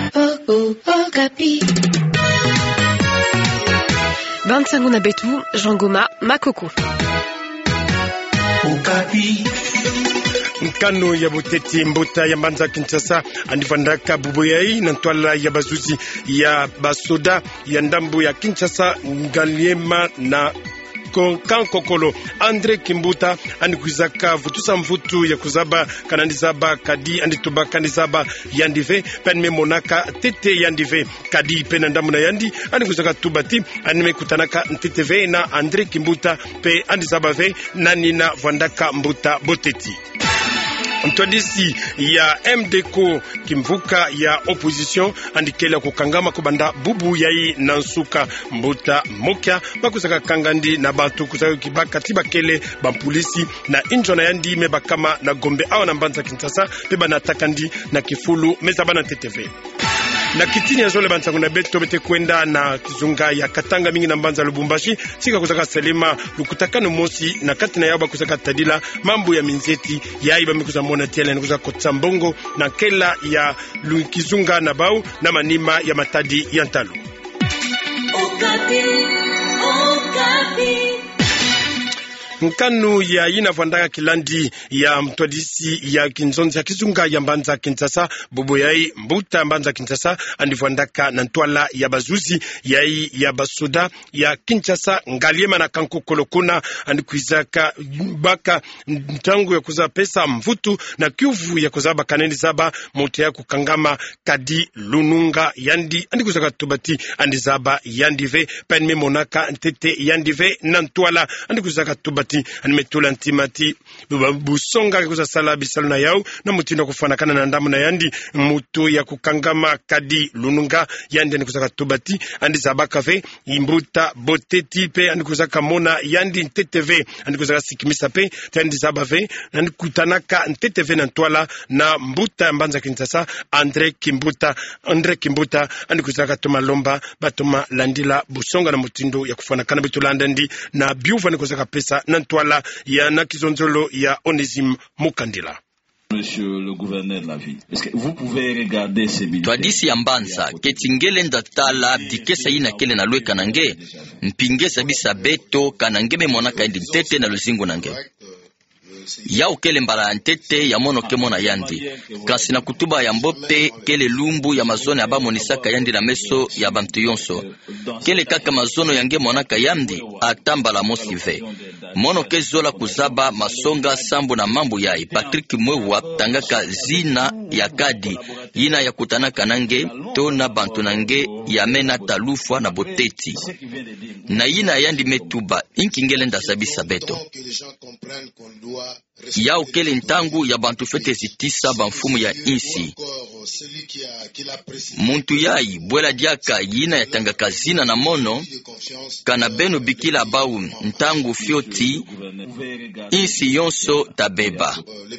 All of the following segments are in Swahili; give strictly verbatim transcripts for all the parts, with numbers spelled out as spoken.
Oh, oh, Okapi. Bansango na betu, Jean Goma, Makoko. Okapi. Nkano ya Boteti Mbota ya Mbanza Kinshasa andivandaka Buboyai na Ntwala ya Bazuzi ya Basoda ya Ndambu ya Kinshasa Ngaliema na Kankokolo Andre Kimbuta andikuzaka vutusa mvutu ya kuzaba kanandizaba kadi andituba kanizaba yandive penme monaka tete yandive kadi penandamu na yandi andikuzaka tubati anime kutanaka ntete na Andre Kimbuta pe andizaba ve nanina vandaka Mbuta Boteti. Ntwadisi ya M D C O kimvuka ya opposition andikela kukangama kubanda bubu yai nansuka Mbuta Mokia bakusaka kangandi na bantu kusaka kibaka tibakele bampolisi na injona yandi mebakama na Gombe awa na Mbanza Kinshasa peba na takandi na Kifulu mezabana T T V. Na kitini ya zole Bansango na beto bete kwenda na kizunga ya Katanga mingi na Mbanza Lubumbashi sika kusaka Selema lukutakano mosi na katina yaba kusaka Tadila mambo ya minzeti ya iba mikuza mona tiela na kusaka Kotsambongo na kela ya kizunga na bau na manima ya Matadi ya Ntalo. Okapi, Okapi. Nkanu ya ina vandanga kilandi ya mtwadisi ya kinzonzi ya kizunga ya Mbanza Kinshasa Buboyai Mbuta Mbanza Kinshasa andivandaka na Ntwala ya Bazuzi yai ya Basoda ya Kinshasa Ngaliema na Kankokolo kuna andikuizaka baka mtangu ya kuza pesa mvutu na kiuvu ya kuzaba kaneni zaba mote ya kukangama kadi lununga yandi andikuzaka tubati andizaba yandive penme monaka ntete yandive na Ntwala andikuzaka tubati animetula ntimati busonga kuza sala bisalo na yao na mutindo kufanakana na ndamu na yandi mutu ya kukangama kadi lununga yandi nikuzaka tubati andi zabaka ve Mbuta Boteti pe andi kuzaka mona yandi nteteve andi kuzaka sikimisa pe tendi zabave andi kutanaka nteteve na Ntwala na Mbuta Mbanza Kinshasa Andre Kimbuta Andre Kimbuta andi kuzaka toma lomba batoma landila busonga na mutindo ya kufanakana bitulanda ndi na biuva nikuzaka pesa na Ntwala ya na kizonzolo ya Onesime Mukandila. Monsieur le gouverneur de la ville, est-ce que vous pouvez regarder ces militaires? Twadisi ya Mbanza ketingele ndatala dikesa ina kele na lwe kanange mpingesa bisa beto kanange me monaka indi ntete na luzingu nange ya ukele mbala ntete ya mono ke mona yandi kasi na kutuba ya mbope kele lumbu ya mazone aba monisaka yandi na meso ya bantu yonso kele kaka mazono yange monaka yandi atambala mosive mono ke zola kuzaba masonga sambu na mambu yai Patrick Mwewa tangaka zina ya kadi yina ya kutanaka nange to na bantu nange ya mena talufwa na Boteti na yina yandi metuba inkingele ndazabisa beto ya ukele ntangu ya bantu fete zitisa banfumu ya insi muntu yai bwela diaka yina ya tangaka zina na mono kana beno bikila bau ntangu fioti insi yonso tabeba.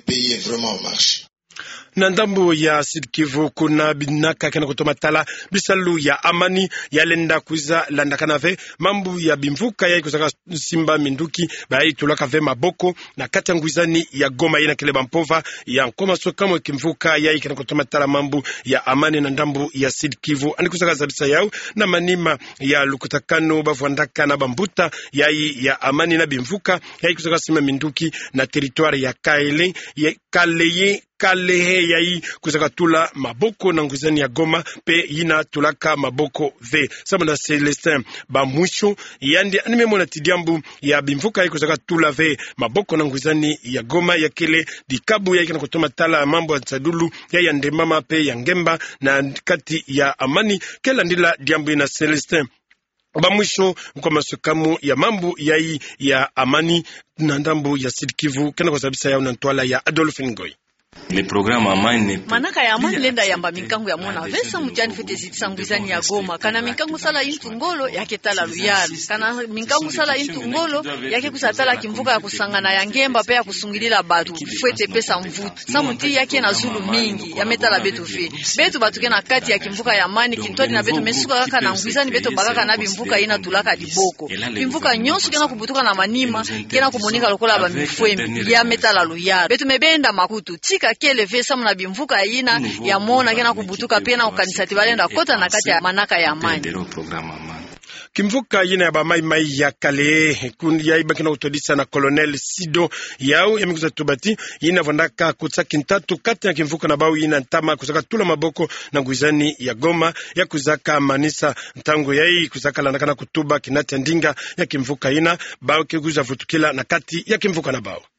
Na ndambu ya Sud Kivu kuna binaka kena kutomatala bisalu ya amani ya lenda kuza landa kanave mambu ya bimvuka ya kusaka simba minduki bai tulaka ve maboko na kati nguizani ya Goma ina kile bampova ya nkoma so kama kimvuka ya kena kutomatala mambu ya amani na ndambu ya Sud Kivu ani kusaka zabisa yao na manima ya lukutakano bavwandaka na bambuta ya ya amani na bimvuka ya kusaka simba minduki na territoire ya Kaele ya Kaleye Kalehe yai kusaka tula maboko na nguzani ya Goma pe yina tulaka maboko ve sama na Celestin Bamwisho yandi anime mona tidiambu ya bimvuka yai kusaka tula ve maboko na nguzani ya Goma ya kele dikabu yai kana kutoma tala mambo ya Tsadulu ya yande mama pe ya Ngemba na kati ya amani kela ndila diambu na Celestin Bamwisho mkoma sukamu ya mambo yai ya amani na ndambu ya Sud Kivu kana kwa sabisa ya Ntwala ya Adolphe Ngoy. Le programme amani manaka ya amani lenda yamba minkangu ya mona vesa mutiani fete zitsangwizani ya Goma kana minkangu sala intu ngolo yake tala luyali kana minkangu sala intu ngolo yake kusatala kimvuka ya kusangana ya Ngemba pe ya kusungilila batu fete pesa mvutu samuti yake na zulu mingi ya metala betu fe betu batuke na kati ya kimvuka ya amani kintoni na betu mesuka kaka na ngwizani betu bakaka na bimvuka ina tulaka diboko bimvuka nyonso kena kubutuka na manima kena kumonika lokola ba mifwemi ya metala luyali betu mebenda makutu tika bika kele vesa mna bimvuka ina ya mona kena kubutuka pia na ukanisa tibalenda kota na kati ya manaka ya amani. Kimvuka yina ya bamai mai ya kale kundi ya ibaki na utodisa na Colonel Sido yao ya mikuza tubati yina vandaka kutsaki ntatu kati ya kimvuka na bau yina ntama kusaka tula maboko na nguizani ya Goma ya kuzaka manisa ntango ya hii kuzaka landakana kutuba kinati ya ndinga ya kimvuka yina bau kiguza futukila na kati ya kimvuka na bau.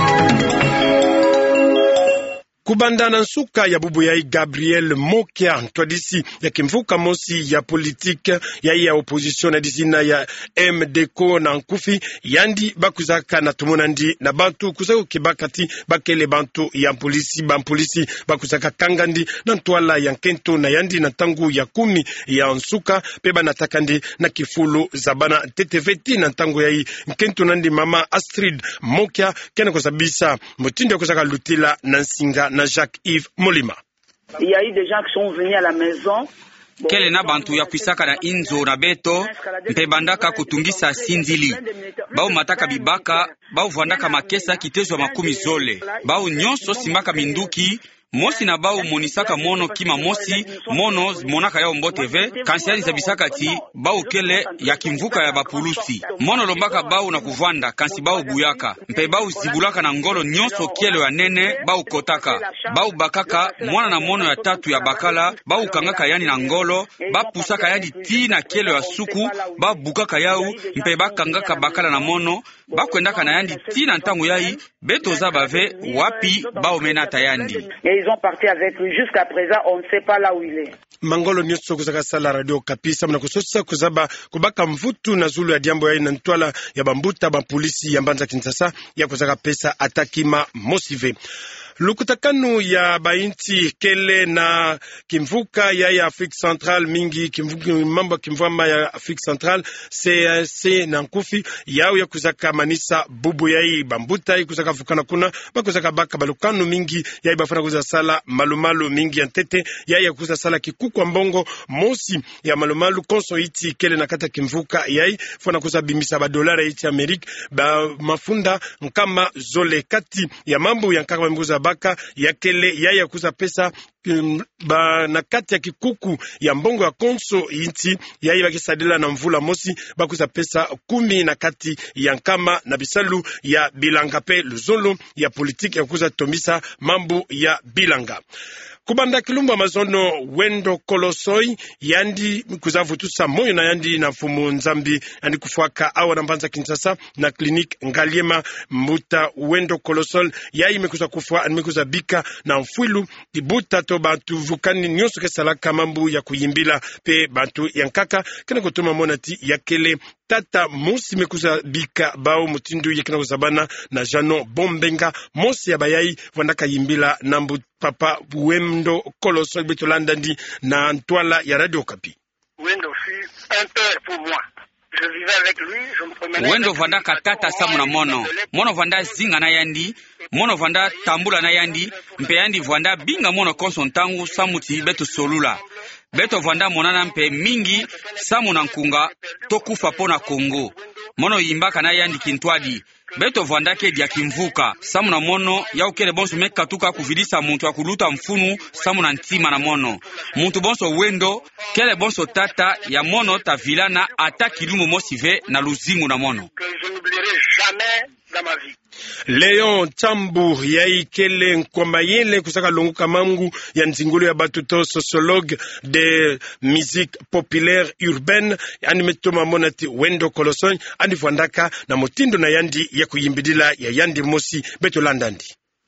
Kubanda nsuka ya bubu ya Gabriel Mokia twadisi ya kimvuka mosi ya politique ya ya opposition na disina ya M D C O na nkufi yandi bakuzaka na tumonandi na bantu kusako kibakati bakele bantu ya polisi ban polisi bakuzaka kangandi na ntwala ya nkento na yandi na tangu ya kumi ya nsuka peba natakandi na kifulu zabana T T V T na tangu ya hii nkento nandi mama Astrid Mokia kene kusabisa mutindo kusaka lutila na nsinga na Jacques-Yves Molima. Il y a eu des gens qui sont venus à la maison. Kele na bantu ya kuisaka na inzo na beto mpe bandaka kutungisa sinzili bau mataka bibaka bau vandaka makesa kitezwa makumi zole bau nyonso simbaka minduki mosi na bau monisaka mono kima mosi mono monaka ya mbote ve kansiani zabisaka ti bau kele ya kimvuka ya bapulusi mono lombaka bau na kuvanda kansi bau buyaka mpe bau zibulaka na ngolo nyonso kielo ya nene bau kotaka bau bakaka mwana na mono ya tatu ya bakala bau kangaka yani na ngolo bapusaka yani ti na kielo ya suku bau bukaka yau mpe bakangaka bakala na mono bakwendaka na yandi ti na ntango yai beto za bave wapi bau menata yandi. Ils ont parti avec lui jusqu'à présent, on ne sait pas là où il est. Mangolo nyoso kuzaka sala radio kapisa mna kusosa kuzaba kubaka mvutu na zulu ya diambo ya ina ntwala ya bambuta ba polisi ya Mbanza Kinshasa ya kuzaka pesa atakima mosive. Lukutakanu ya bainti kele na kimvuka ya ya Afrique Centrale mingi kimvuka mambo kimvama ya Afrique Centrale C C na nkufi yao ya kuzaka manisa bubu ya hii bambuta ya kuzaka fukana kuna bakuzaka baka balukanu mingi ya ibafana kuza sala malumalu mingi ya ntete ya ya kuza sala kikuku mbongo mosi ya malumalu konso iti kele na kata kimvuka ya hii fana kuza bimisa ba dolara iti Amerika ba mafunda nkama zole kati ya mambo ya nkama mbuza baka ya kele ya ya kuza pesa um, ba na kati ya kikuku ya mbongo ya konso inti ya iba kisadila na mvula mosi bakuza pesa kumi na kati ya nkama na bisalu ya bilanga pe luzolo ya politiki ya kuza tomisa mambo ya bilanga. Kubanda kilumba mazono wendo kolosoi yandi kuzavutusa moyo na yandi na fumu nzambi yandi kufuaka awa na Mbanza Kinshasa na klinik Ngaliema mbuta wendo kolosol ya imekuza kufua imekuza bika na mfwilu ibuta to bantu vukani nyoso kesalaka mambu ya kuyimbila pe bantu yankaka kena kutuma monati ya kele tata mosi mekuza bika bao mutindu yekina kuzabana na Jano Bombenga mosi ya bayai wandaka yimbila na mbu papa wendo kolosol betolanda ndi na ntwala ya Radio Kapi. Wendo fut un père pour moi. Je vivais avec lui, je me promenais. Wendo vanda katata samu na mono. Mono vanda zinga na yandi, mono vanda tambula na yandi, mpe yandi vanda binga mono konso ntangu samuti beto solula. Beto vanda monana mpe mingi samu na nkunga tokufa pona Kongo. Mono yimbaka na yandi kintwadi. Beto vanda ke dia kimvuka samu na mono ya ukele bonso meka tuka kuvidisa muntu akuluta mfunu samu na ntima na mono muntu bonso wendo kele bonso tata ya mono ta vilana ata kilumu mosive na luzingu na mono. Leon Chambu yai kele nkwamba yele kusaka longuka mangu ya nzingulu ya batuto sociologue de musique populaire urbaine yani metoma monati wendo kolosoi andi fandaka na motindo na yandi ya kuyimbidila ya yandi mosi beto landandi.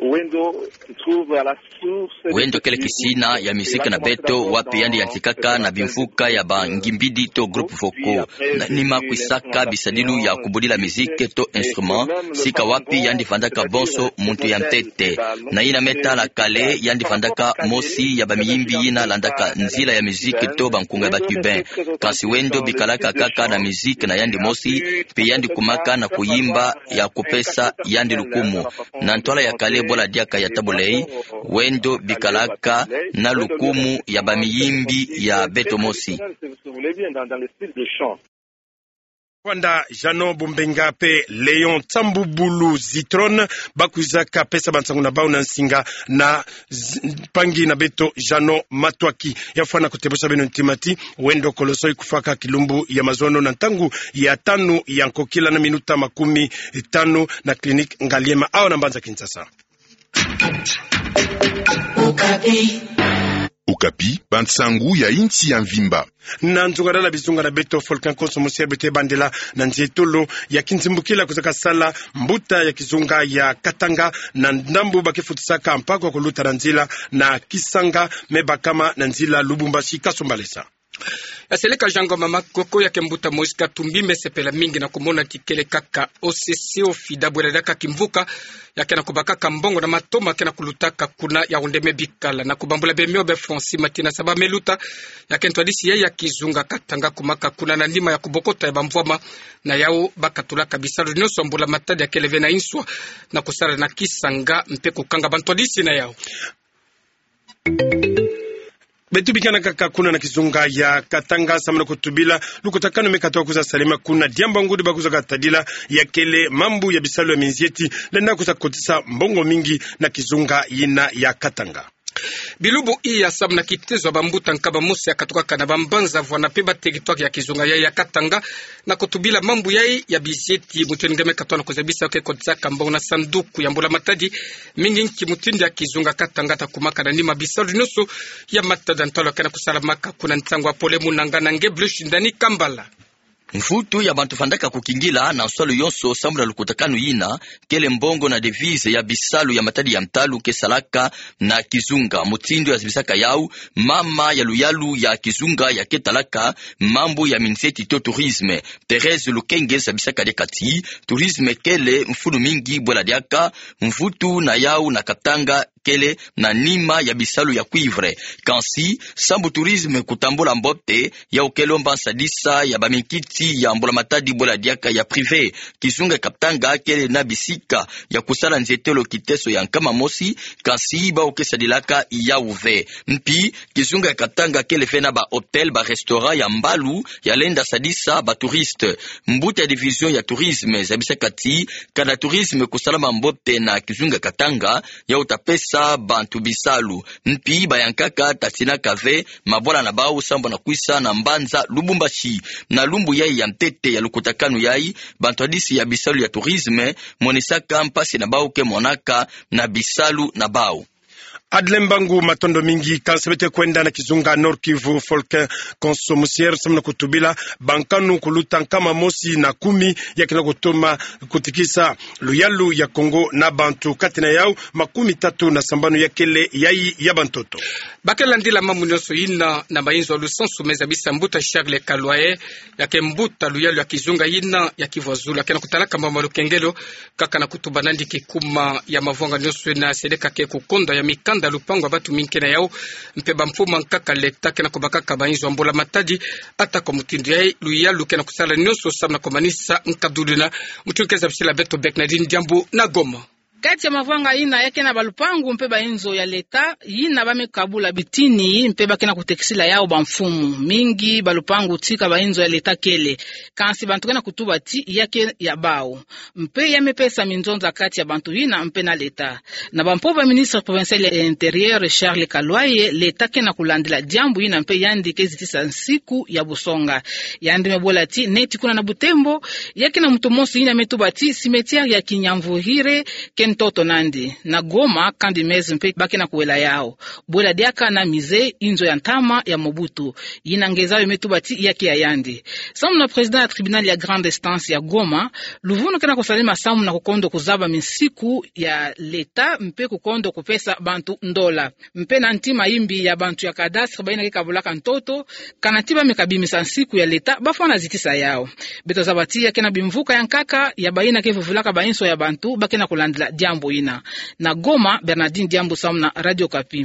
Wendo kele kisina ya misika na beto wapi yandi yantikaka na bimfuka ya bangimbidi to groupe voko na nima kuisaka bisadilu ya kubudila mizike to instrument sika wapi yandi fandaka bonso muntu ya mtete na ina meta la kale yandi fandaka mosi ya bamiyimbi ina landaka nzila ya mizike to bankunga ba cubain kasi wendo bikalaka kaka na mizike na yandi mosi pe yandi kumaka na kuyimba ya kupesa yandi lukumu na ntola ya kale bola diaka ya tabulei wendo bikalaka na lukumu ya bamiyimbi ya beto mosi. Kwanda Jano Bombenga pe Leon Tambubulu Zitron bakuzaka pesa bansangu na bao na nsinga na pangi na beto Jano Matwaki yafana kutebosha beno ntimati wendo kolosoi kufaka kilumbu ya mazono na ntangu ya tanu ya nkokila na minuta makumi tano na klinik Ngaliema au na Mbanza Kinshasa. Okapi. Okapi, bansangu ya inti ya mvimba. Na nzungara la bizunga na beto Volcan Consommation bete bandela na njetolo ya kinzimbukila kuzaka sala mbuta ya kizunga ya Katanga na ndambu bakifutisaka mpako kuluta na nzila na Kisanga meba kama na nzila Lubumbashi Kasumbalesa. Aseleka jango mama koko ya kembuta Moiska tumbi mesepela mingi na kumona tikele kaka O C C ofida bweradaka kimvuka ya kena kubaka kambongo na matoma kena kulutaka kuna ya undeme bikala na kubambula bemio be Francis Matina saba meluta ya kentwadisi ya ya kizunga Katanga kumaka kuna na ndima ya kubokota ya bamvwama na yao bakatula kabisa lunyoso mbula matadi ya keleve na inswa na kusara na Kisanga mpe kukanga bantwadisi na yao. Betu bikana kaka kuna na kizunga ya Katanga samana kutubila lukutakano mekatoa kuza salima kuna diamba ngudi bakuza katadila ya kele mambu ya bisalu ya minzieti lenda kuza kotisa mbongo mingi na kizunga ina ya Katanga. Bilubu iya samna kitezo bambuta nkaba musi ya katoka kana bambanza vwana peba territoire ya kizunga ya ya Katanga na kutubila mambu yai ya bizieti mutendeme katwana kuzabisa ke kodza kambongo na sanduku ya mbula matadi mingi nki mutindi ya kizunga Katanga takumaka na nima bisalu nusu ya matada ntalo kana kusalamaka kuna ntangwa pole munanga na ngeblushi ndani Kambala. Mfutu ya bantu fandaka kukingila na nsolo yonso sambula lukutakanu yina kele mbongo na devise ya bisalu ya matadi ya mtalu kesalaka na kizunga mutindo ya zibisaka yau mama ya luyalu ya kizunga ya ketalaka mambo ya minseti to tourisme Therese Lukenge sabisaka de kati tourisme kele mfunu mingi bola diaka mfutu na yau na Katanga kele na nima ya bisalu ya cuivre kansi sambu tourisme kutambola mbote ya ukelomba sadisa ya baminkiti ya mbola matadi bola diaka ya privé kizunga Katanga kele na bisika ya kusala nzetelo kiteso ya nkama mosi kansi ba okesadilaka ya uve mpi kizunga Katanga kele fena ba hotel ba restaurant ya mbalu ya lenda sadisa ba touriste mbuta ya division ya tourisme zabisa kati kana tourisme kusala mbote na kizunga Katanga ya utapesa bantu bisalu mpi bayankaka tatina kave mabola na bao sambo na kuisa na Mbanza Lubumbashi na lumbu yai ya mtete ya lukutakanu yai bantu hadisi ya bisalu ya tourisme monisaka mpasi na bao ke monaka na bisalu na bao. Adlembangu matondo mingi kansebete kwenda na kizunga Nord Kivu Volcan Consommation samna kutubila bankanu kuluta kama mosi na kumi ya kina kutoma kutikisa luyalu ya Kongo na bantu katina yao makumi tatu na sambano ya kele yai ya bantoto. Bakela ndila mamunyoso yina na mainzo lusansu meza bisa mbuta Charles Kalwae ya kembuta luyalu ya kizunga yina ya Kivozula kena kutalaka mama lukengelo kaka na kutubanandi kikuma ya mavonga nyoso na sedeka ke kukonda ya mikanda da lupango batu minkena yao mpeba mfuma nkaka leta kena kubaka kabainzo ambola matadi ata kwa mutindo yai luya lukena kusala nyoso samna komanisa nkadulina mutukeza bisila beto Beknadine Jambu na Goma. Kati ya mavanga ina yake na balupangu mpeba inzo ya leta yina bamekabula bitini mpeba kena kutekisila yao bamfumu mingi balupangu tika ba inzo ya leta kele kansi bantu kena kutuba ti yake ya bao mpe ya mepesa minzonza kati ya bantu yina mpe na leta na bampoba ministre provincial ya intérieur Charles Kalwaye leta kena kulandila jambu yina mpe yandi kezitisa nsiku ya busonga yandi mebola ti neti kuna na Butembo yake na mtumosi yina metuba ti cimetière ya Kinyamvuhire Toto nandi na Goma kandi mezi mpe baki na kuwela yao bwela diaka na mize inzo ya ntama ya Mobutu yinangeza yometubati yake ya yandi samu na president ya tribunal ya grande instance ya Goma luvunu kena kusalima samu na kukondo kuzaba misiku ya leta mpe kukondo kupesa bantu ndola mpe na ntima imbi ya bantu ya kadastre baina kikabulaka ntoto kanatiba mekabimisa nsiku ya leta bafana zitisa yao beto zabati yake na bimvuka ya nkaka ya baina kevuvulaka bainso ya bantu baki na kulandila Jambo ina na Goma Bernardine Jambo samna Radio Kapi.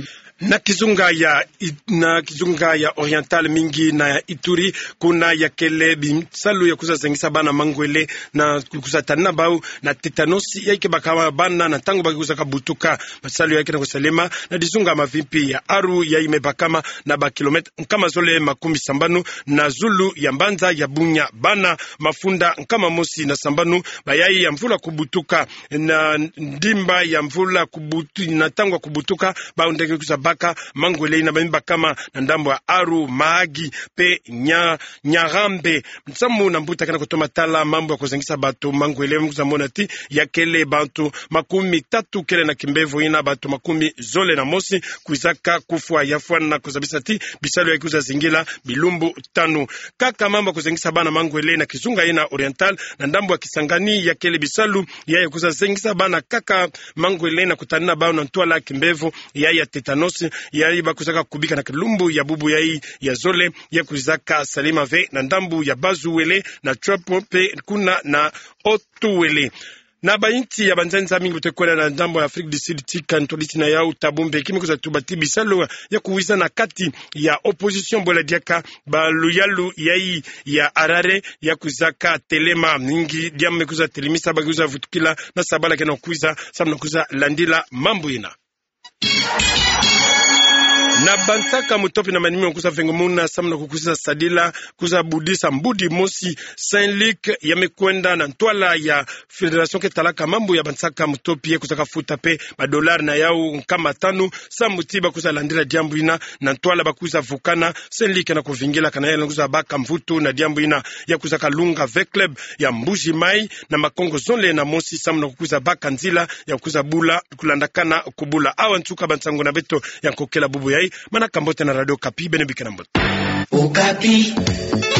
Na kizunga ya na kizunga ya Oriental mingi na ya Ituri kuna ya kele bimsalu ya kuza zengisa bana mangwele na kuza tanina bau na tetanosi ya ike baka bana na tango baki kuza kabutuka masalu ya ike na kusalema na dizunga mavimpi ya aru ya ime bakama na ba kilometre nkama zole makumi sambanu na zulu ya mbanza ya bunya bana mafunda nkama mosi na sambanu bayai ya mvula kubutuka na ndimba ya mvula kubutu na tango kubutuka ba undege kuza baka mangwele na bimba kama na ndambo ya aru maagi pe nya nyarambe mtsamu na mbuta kana kutoma tala mambo ya kuzengisa batu mangwele mkuza monati ya kele bantu makumi tatu kele na kimbevu ina batu makumi zole na mosi kuizaka kufua yafua na kuzabisati bisalo ya kuza zingila bilumbu tanu kaka mambo ya kuzengisa bana mangwele na kizunga ina Oriental na ndambo ya Kisangani ya kele bisalu ya ya kuza zengisa bana kaka mangwele na kutanina bao na ntuala kimbevu ya ya tetanosi ya iba kuzaka kubika na kilumbu ya bubu ya hii ya zole ya kuzaka salima ve na ndambu ya bazuwele na trapo pe kuna na otuwele na bainti ya banzanza mingi utekwela na ndambo ya Afrika du Sud tika ntoliti na yao tabumbe kimi kuza tubati bisalo ya kuwiza na kati ya opposition bola diaka baluyalu ya hii ya arare ya kuzaka telema mingi diame kuza telimisa baguza vutukila na sabala kena kuiza samna kuza landila mambo ina na bantaka mutopi na manimi kuza vengomuna samna kukuza sadila kuza budisa mbudi mosi Saint-Luc yamekwenda na ntwala ya Federation ketalaka mambo ya bantaka mutopi kuza kafuta pe madolari na yao kama tano samutiba kuza landila diambu ina na ntwala bakuza vukana Saint-Luc na kuvingila kana yale kuza baka mvutu na diambu ina ya kuza kalunga ve club ya Mbuji Mai na Makongo zone na mosi samna kukuza baka nzila ya kuza bula kulandakana kubula awa ntuka bantango na beto ya kokela bubu yai mana kambote na radio Kapi bene bikana mbote Okapi.